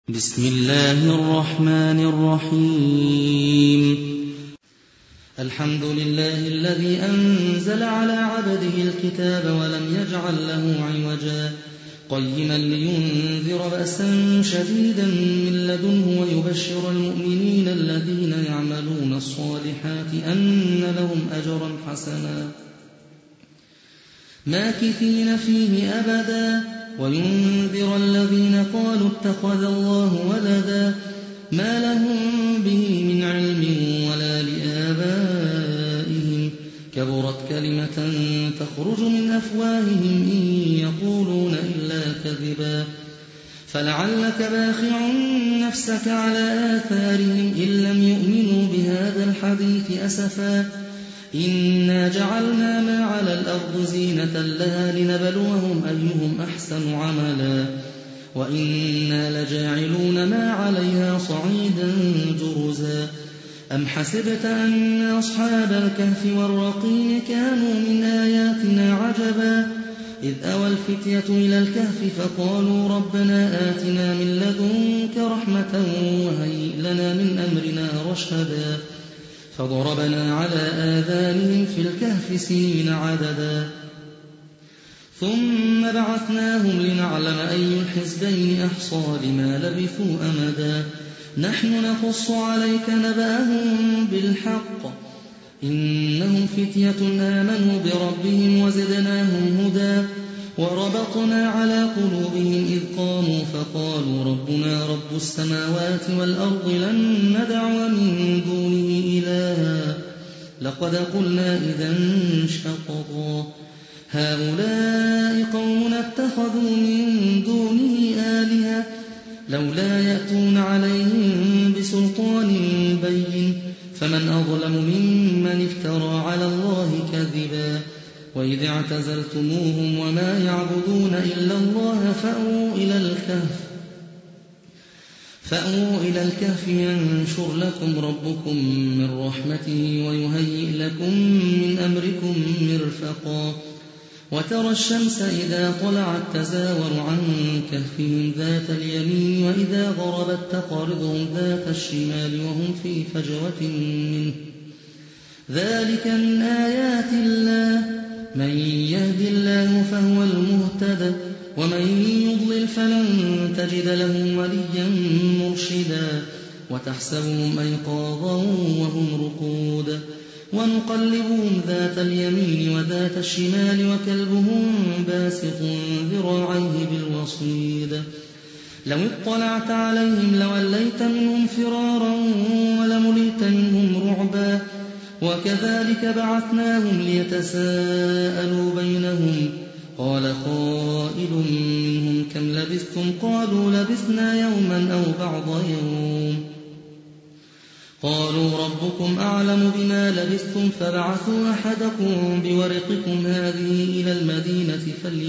بسم الله الرحمن الرحيم. الحمد لله الذي أنزل على عبده الكتاب ولم يجعل له عوجا قيما لينذر بأسا شديدا من لدنه ويبشر المؤمنين الذين يعملون الصالحات أن لهم أجرا حسنا ماكثين فيه أبدا وينذر الذين قالوا اتخذ الله ولدا ما لهم به من علم ولا لآبائهم كبرت كلمة تخرج من أفواههم إن يقولون إلا كذبا فلعلك باخع نفسك على آثارهم إن لم يؤمنوا بهذا الحديث أسفا إنا جعلنا ما على الأرض زينة لها لنبلوهم أيهم أحسن عملا وإنا لجاعلون ما عليها صعيدا جرزا أم حسبت أن أصحاب الكهف والرقيم كانوا من آياتنا عجبا إذ أوى الفتية إلى الكهف فقالوا ربنا آتنا من لدنك رحمة وهيئ لنا من أمرنا رشدا فضربنا على آذانهم في الكهف سنين عددا ثم بعثناهم لنعلم أي الحزبين أحصى لما لبثوا أمدا نحن نقص عليك نبأهم بالحق إنهم فتية آمنوا بربهم وزدناهم هدى وربطنا على قلوبهم إذ قاموا فقالوا ربنا رب السماوات والأرض لن ندعو من دونه إلها لقد قلنا إذا شططا هؤلاء قوم اتخذوا من دونه آلهة لولا يأتون عليهم بسلطان بين فمن أظلم ممن افترى على الله كذبا وإذ اعتزلتموهم وما يعبدون إلا الله فأووا إلى الكهف ينشر لكم ربكم من رحمته ويهيئ لكم من أمركم مرفقا وترى الشمس إذا طلعت تزاور عن كهفهم ذات اليمين وإذا غربت تقرضهم ذات الشمال وهم في فجوة منه ذلك من آيات الله من يهد الله فهو المهتد ومن يضلل فلن تجد له وليا مرشدا وتحسبهم أيقاظا وهم رقود ونقلبهم ذات اليمين وذات الشمال وكلبهم باسط ذراعيه بالوصيد لو اطلعت عليهم لوليت منهم فرارا ولملئت منهم رعبا وكذلك بعثناهم ليتساءلوا بينهم قال قائل منهم كم لبثتم قالوا لبثنا يوما أو بعض يوم قالوا ربكم أعلم بما لبثتم فابعثوا أحدكم بورقكم هذه إلى المدينة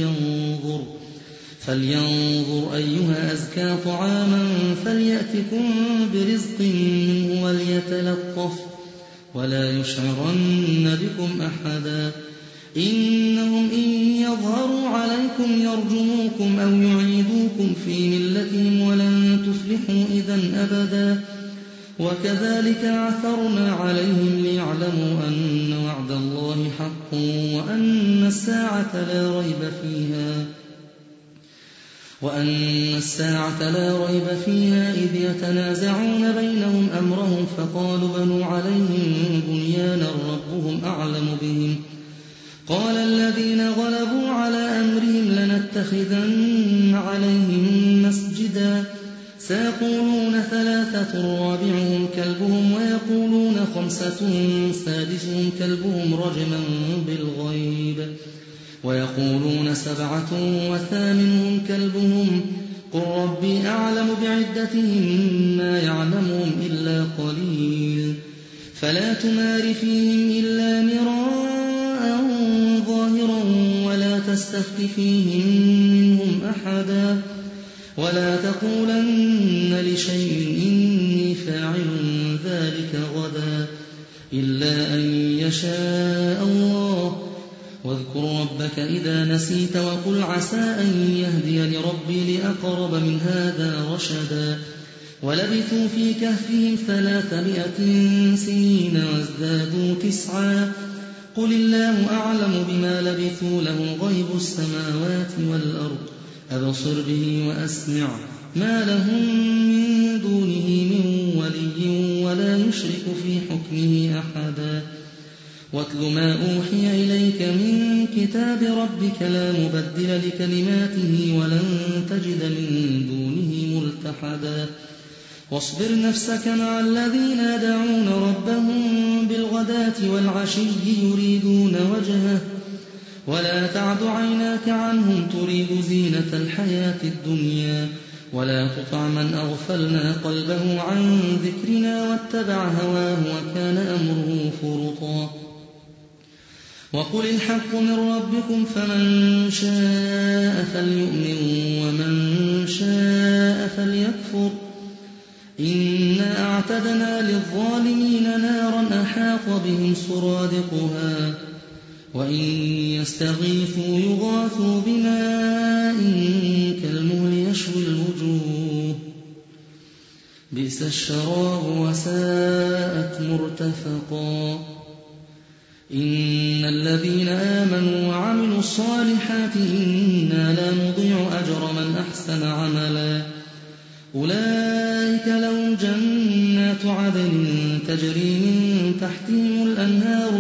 فلينظر أيها أزكى طعاما فليأتكم برزق منه وليتلطف ولا يشعرن بكم أحدا إنهم إن يظهروا عليكم يرجموكم أو يعيدوكم في ملتهم ولن تفلحوا إذن أبدا وكذلك عثرنا عليهم ليعلموا أن وعد الله حق وأن الساعة لا ريب فيها إذ يتنازعون بينهم أمرهم فقالوا بنوا عليهم بنيانا ربهم أعلم بهم قال الذين غلبوا على أمرهم لنتخذن عليهم مسجدا سيقولون ثلاثة رابعهم كلبهم ويقولون خمسة سادسهم كلبهم رجما بالغيب ويقولون سبعة وثامنهم كلبهم قل ربي أعلم بعدتهم ما يعلمهم إلا قليل فلا تمار فيهم إلا مراء ظاهرا ولا تستفت فيهم منهم أحدا ولا تقولن لشيء إني فاعل ذلك غدا إلا أن يشاء الله واذكر ربك إذا نسيت وقل عسى أن يهديني ربي لأقرب من هذا رشدا ولبثوا في كهفهم 300 سنين وازدادوا 9 قل الله أعلم بما لبثوا له غيب السماوات والأرض أبصر به وأسمع ما لهم من دونه من ولي ولا يشرك في حكمه أحدا واتل ما أوحي إليك من كتاب ربك لا مبدل لكلماته ولن تجد من دونه ملتحدا واصبر نفسك مع الذين يدعون ربهم بالغداة والعشي يريدون وجهه ولا تعد عيناك عنهم تريد زينة الحياة الدنيا ولا تطع من أغفلنا قلبه عن ذكرنا واتبع هواه وكان أمره فرطا وقل الحق من ربكم فمن شاء فليؤمن ومن شاء فليكفر إنا أعتدنا للظالمين نارا أحاط بهم سرادقها وإن يستغيثوا يغاثوا بماء كالمهل يشوي الوجوه بئس الشراب وساءت مرتفقا إن الذين آمنوا وعملوا الصالحات إنا لا نضيع أجر من أحسن عملا أولئك لهم جنات عدن تجري من تحتهم الأنهار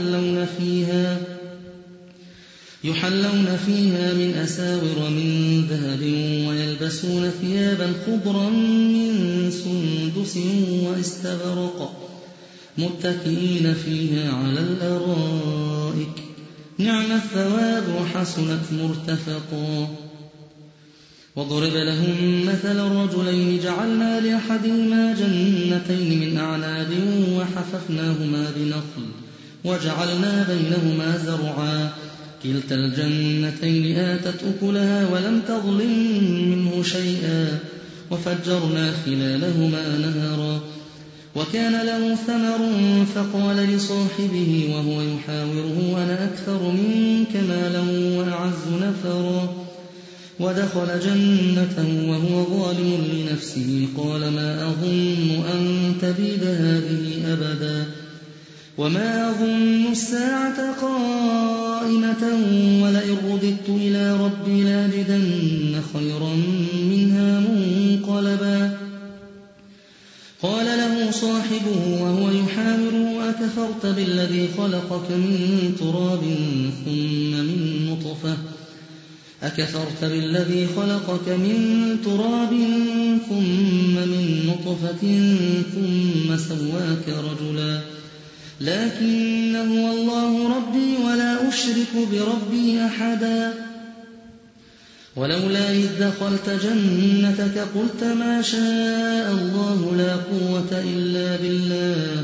يحلون فيها من أساور من ذهب ويلبسون ثيابا خضرا من سندس واستبرق متكئين فيها على الأرائك نعم الثواب وحسنت مرتفقا واضرب لهم مثل الرجلين جعلنا لأحدهما جنتين من أعناب وحففناهما بنخل وجعلنا بينهما زرعا كلتا الجنتين آتت أكلها ولم تظلم منه شيئا وفجرنا خلالهما نهرا وكان له ثمر فقال لصاحبه وهو يحاوره أنا أكثر منك مالا وأعز نفرا ودخل جنته وهو ظالم لنفسه قال ما أظن أن تبيد هذه أبدا وما أظن الساعة قائمة ولئن رددت إلى ربي لاجدن خيرا منها منقلبا قال له صاحبه وهو يحاوره أكفرت بالذي خلقك من تراب ثم من نطفة ثم سواك رجلا لكن هو الله ربي ولا أشرك بربي أحدا ولولا إذ دخلت جنتك قلت ما شاء الله لا قوة إلا بالله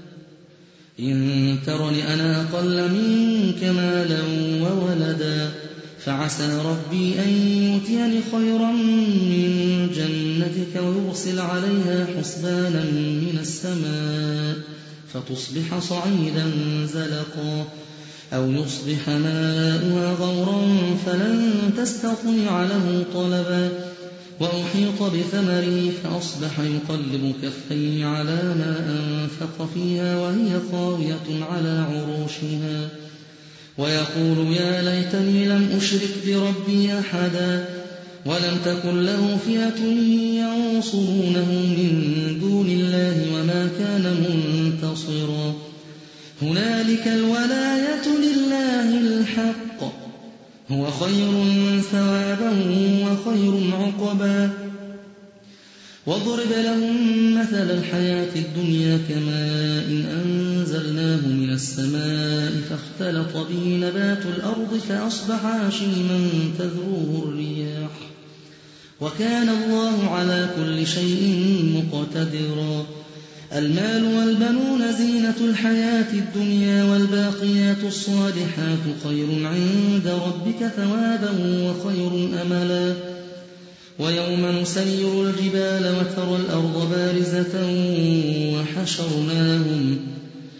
إن ترني أنا أقل منك مالا وولدا فعسى ربي أن يؤتيني خيرا من جنتك ويرسل عليها حسبانا من السماء فتصبح صعيدا زلقا أو يصبح ماؤها غورا فلن تستطيع له طلبا وأحيط بثمره فأصبح يقلب كفيه على ما أنفق فيها وهي خاوية على عروشها ويقول يا ليتني لم أشرك بربي أحدا ولم تكن له فئة ينصرونه من دون الله وما كان منتصرا هنالك الولاية لله الحق هو خير ثوابا وخير عقبا واضرب لهم مثل الحياة الدنيا كماء أنزلناه من السماء فاختلط به نبات الأرض فأصبح هشيما تذروه الرياح وكان الله على كل شيء مقتدرا المال والبنون زينة الحياة الدنيا والباقيات الصالحات خير عند ربك ثوابا وخير أملا ويوم نسير الجبال وترى الأرض بارزة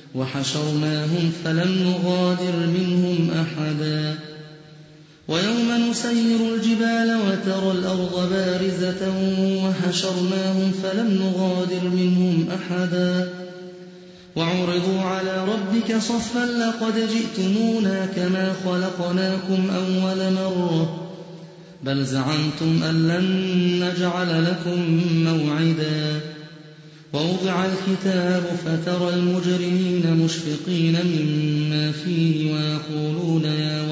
وحشرناهم فلم نغادر منهم أحدا ويوم نسير الجبال وترى الأرض بارزة وحشرناهم فلم نغادر منهم أحدا وعرضوا على ربك صفا لقد جئتمونا كما خلقناكم أول مرة بل زعمتم أن لن نجعل لكم موعدا ووضع الكتاب فترى المجرمين مشفقين مما فيه ويقولون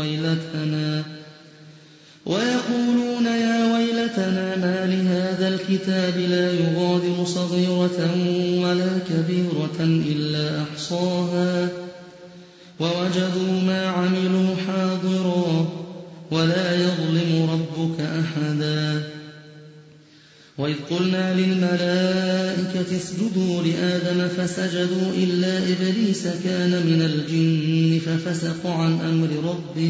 يا ويلتنا ما لهذا الكتاب لا يغادر صغيرة ولا كبيرة إلا أحصاها ووجدوا ما عملوا حاضرا ولا يظلم ربك أحدا وإذ قلنا للملائكة اسجدوا لآدم فسجدوا إلا إبليس كان من الجن ففسق عن أمر ربه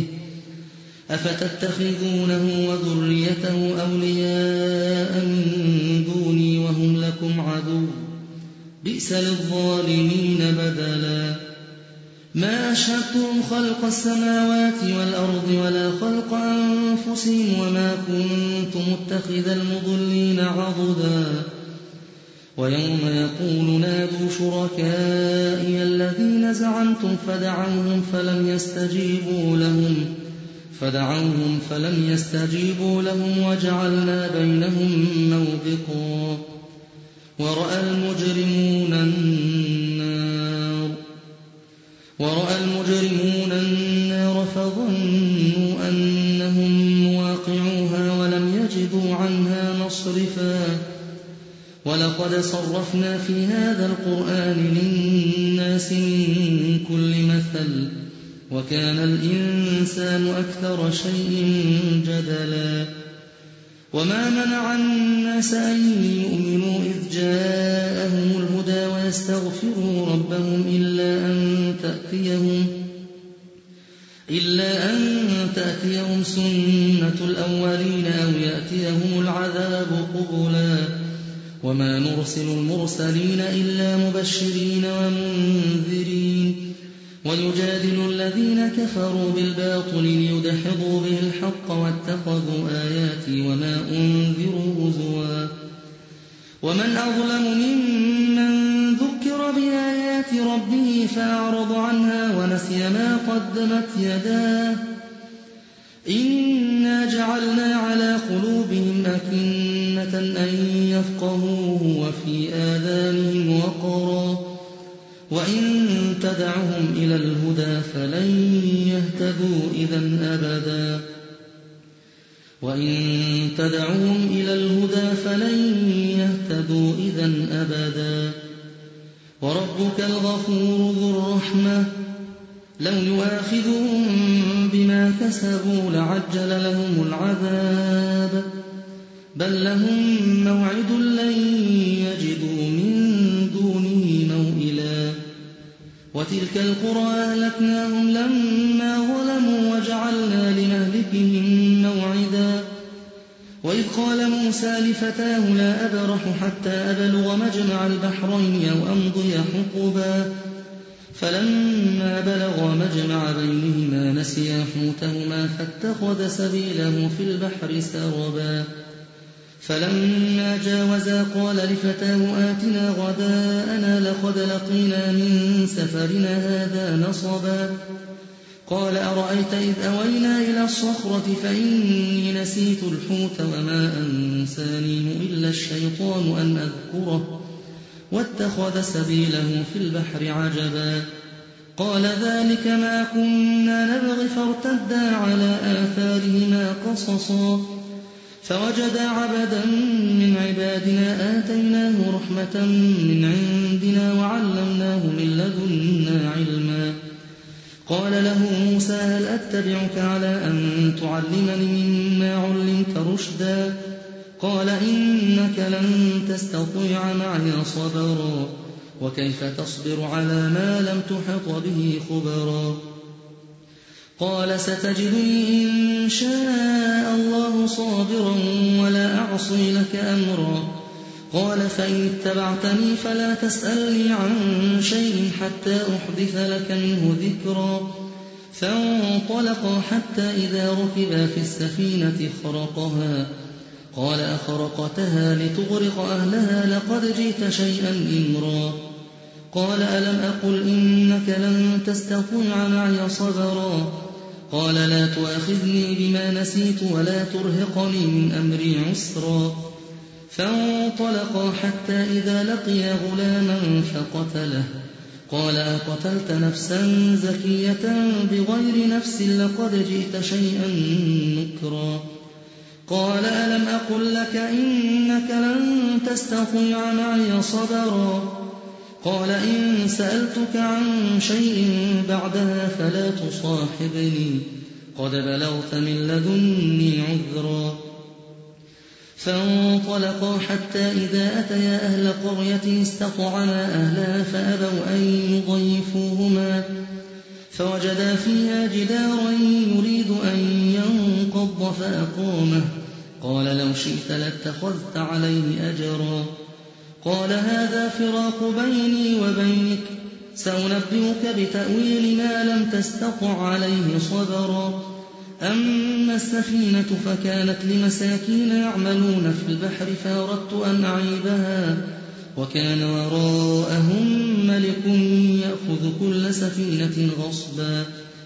أفتتخذونه وذريته أولياء من دوني وهم لكم عدو بئس للظالمين بدلا ما أشهدتهم خلق السماوات والأرض ولا خلق أنفسهم وما كنت متخذ المضلين عضدا ويوم يقول نادوا شركائي الذين زعمتم فدعوهم فلم يستجيبوا لهم وجعلنا بينهم موبقا ورأى المجرمون النار فظنوا أنهم مواقعوها ولم يجدوا عنها مصرفا ولقد صرفنا في هذا القرآن للناس من كل مثل وكان الإنسان أكثر شيء جدلا وما منع الناس أن يؤمنوا إذ جاءهم الهدى ويستغفروا ربهم إلا أن تأتيهم سنة الأولين أو يأتيهم العذاب قبلا وما نرسل المرسلين إلا مبشرين ومنذرين ويجادل الذين كفروا بالباطل ليدحضوا به الحق واتخذوا آياتي وما أنذروا هزوا ومن أظلم ممن ذكر بآيات ربه فأعرض عنها ونسي ما قدمت يداه إنا جعلنا على قلوبهم أكنة أن يفقهوه وفي آذانهم وقرا وإن تدعهم إلى الهدى فلن يهتدوا إذا أبدا وربك الغفور ذو الرحمة لو يؤاخذهم بما كسبوا لعجل لهم العذاب بل لهم موعد لن يجدوا من دونه موئلا وتلك القرى أهلكناهم لما ظلموا وجعلنا لمهلكهم موعدا وإذ قال موسى لفتاه لا أبرح حتى أبلغ مجمع البحرين أو أمضي حقبا فلما بلغا مجمع بينهما نسيا حوتهما فاتخذ سبيله في البحر سربا فلما جاوزا قال لفتاه آتنا غداءنا لقد لقينا من سفرنا هذا نصبا قال أرأيت إذ أوينا إلى الصخرة فإني نسيت الحوت وما أنسانيه إلا الشيطان أن أذكره واتخذ سبيله في البحر عجبا قال ذلك ما كنا نبغي فارتدا على آثارهما قصصا فوجدا عبدا من عبادنا آتيناه رحمة من عندنا وعلمناه من لدنا علما قال له موسى هل أتبعك على أن تعلمني مما علمت رشدا قال إنك لن تستطيع معي صبرا وكيف تصبر على ما لم تحط به خبرا قال ستجدني إن شاء الله صابرا ولا أعصي لك أمرا قال فإن اتبعتني فلا تسألني عن شيء حتى أحدث لك منه ذكرا. فانطلقا حتى إذا ركبا في السفينة خرقها. قال أخرقتها لتغرق أهلها لقد جئت شيئا إمرا. قال ألم أقل إنك لن تستطيع معي صبرا. قال لا تؤاخذني بما نسيت ولا ترهقني من أمري عسرا. فانطلقا حتى إذا لقيا غلاما فقتله. قال أقتلت نفسا زكية بغير نفس لقد جئت شيئا نكرا. قال ألم أقل لك إنك لن تستطيع معي صبرا. قال إن سألتك عن شيء بعدها فلا تصاحبني قد بلغت من لدني عذرا. فانطلقا حتى إذا أتيا أهل قرية استطعما أهلها فأبوا أن يضيفوهما فوجدا فيها جدارا يريد أن ينقض فأقامه. قال لو شئت لاتخذت عليه أجرا. قال هذا فراق بيني وبينك سأنبئك بتأويل ما لم تستطع عليه صبرا. أما السفينة فكانت لمساكين يعملون في البحر فأردت أن أعيبها وكان وراءهم ملك يأخذ كل سفينة غصبا.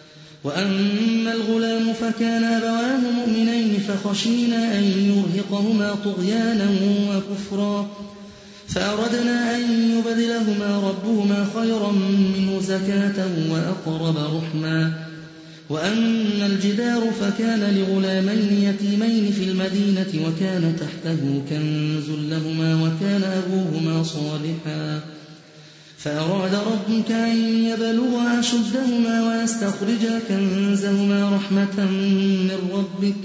وأما الغلام فكان أبواه مؤمنين فخشينا أن يرهقهما طغيانا وكفرا فأردنا أن يبدلهما ربهما خيرا منه زكاة وأقرب رحما. وأما الجدار فكان لغلامين يتيمين في المدينة وكان تحته كنز لهما وكان أبوهما صالحا فأراد ربك أن يبلغا أشدهما ويستخرجا كنزهما رحمة من ربك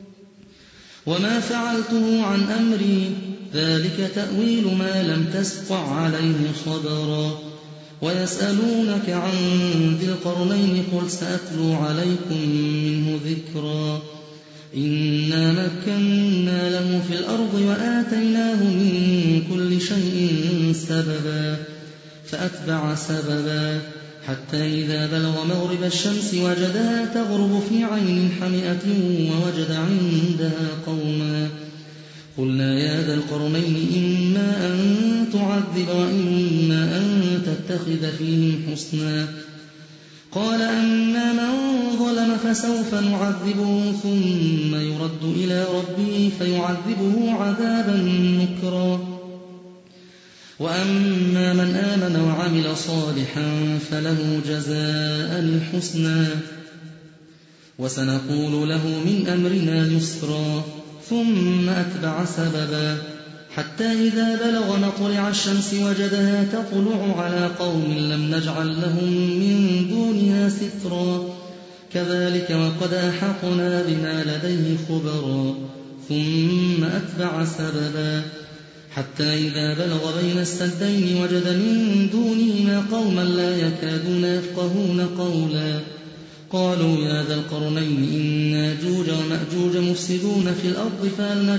وما فعلته عن أمري ذلك تأويل ما لم تسطع عليه صبرا. ويسألونك عن ذي القرنين قل سأتلو عليكم منه ذكرا. إنا مكنا له في الأرض وآتيناه من كل شيء سببا فأتبع سببا حتى إذا بلغ مغرب الشمس وجدها تغرب في عين حمئة ووجد عندها قوما. قلنا يا ذا القرنين إما أن تعذب وإما أن تتخذ فيهم حسنا. قال أما من ظلم فسوف نعذبه ثم يرد إلى ربه فيعذبه عذابا نكرا. وأما من آمن وعمل صالحا فله جزاء الحسنى وسنقول له من أمرنا يسرا. ثم أتبع سببا حتى إذا بلغ مطلع الشمس وجدها تطلع على قوم لم نجعل لهم من دونها سترا كذلك وقد أحطنا بما لديه خبرا. ثم أتبع سببا حتى إذا بلغ بين السدين وجد من دونهما قوما لا يكادون يفقهون قولا. قالوا يا ذا القرنين إن ياجوج ومأجوج مفسدون في الأرض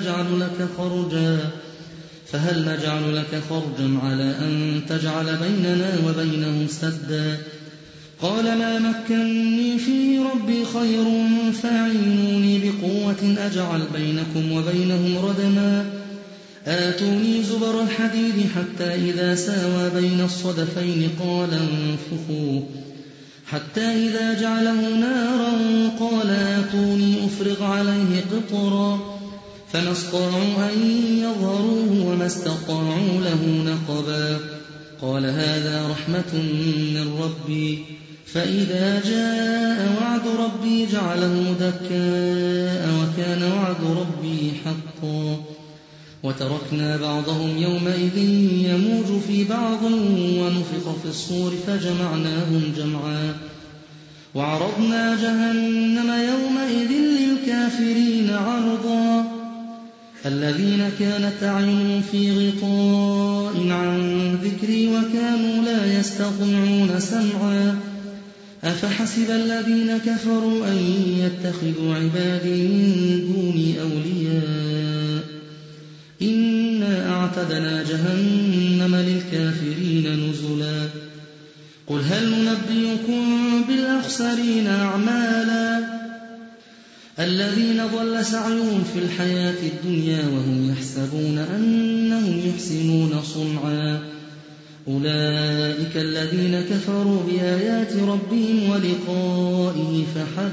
فهل نجعل لك خرجا على أن تجعل بيننا وبينهم سدا. قال ما مكنني فيه ربي خير فأعينوني بقوة أجعل بينكم وبينهم ردما. آتوني زبر الحديد حتى إذا ساوى بين الصدفين قال انفخوا حتى إذا جعله نارا قال آتوني أفرغ عليه قطرا فما استطاعوا أن يظهروه وما استطاعوا له نقبا. قال هذا رحمة من ربي فإذا جاء وعد ربي جعله دكاء وكان وعد ربي حقا. وتركنا بعضهم يومئذ يموج في بعض ونفخ في الصور فجمعناهم جمعا. وعرضنا جهنم يومئذ للكافرين عرضا. الذين كانت أعينهم في غطاء عن ذكري وكانوا لا يستطيعون سمعا. أفحسب الذين كفروا أن يتخذوا عبادي من دوني أولياء إنا وأعتدنا جهنم للكافرين نزلا قل هل ننبئكم بالأخسرين أعمالا الذين ضل سعيهم في الحياة الدنيا وهم يحسبون أنهم يحسنون صنعا أولئك الذين كفروا بآيات ربهم ولقائه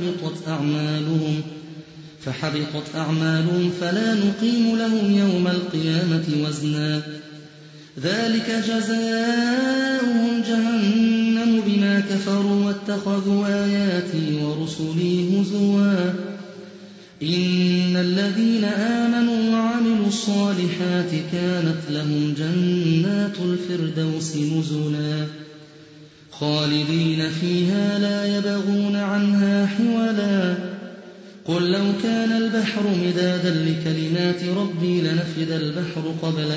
فحبطت أعمالهم فلا نقيم لهم يوم القيامة وزنا ذلك جزاؤهم جهنم بما كفروا واتخذوا آياتي ورسلي هزوا إن الذين آمنوا وعملوا الصالحات كانت لهم جنات الفردوس نزلا خالدين فيها لا يبغون عنها حولا قل لو كان البحر مدادا لكلمات ربي لنفد البحر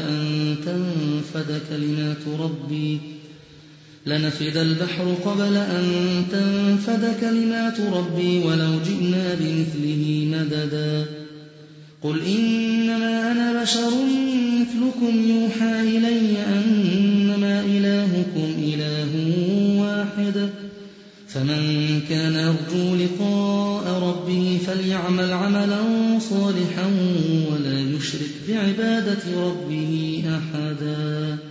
قبل أن تنفد كلمات ربي ولو جئنا بمثله مددا قل إنما أنا بشر مثلكم يوحى إلي أنما إلهكم إله واحد فمن كان يرجو لقاء ربه فليعمل عملا صالحا ولا يشرك بعبادة ربه أحدا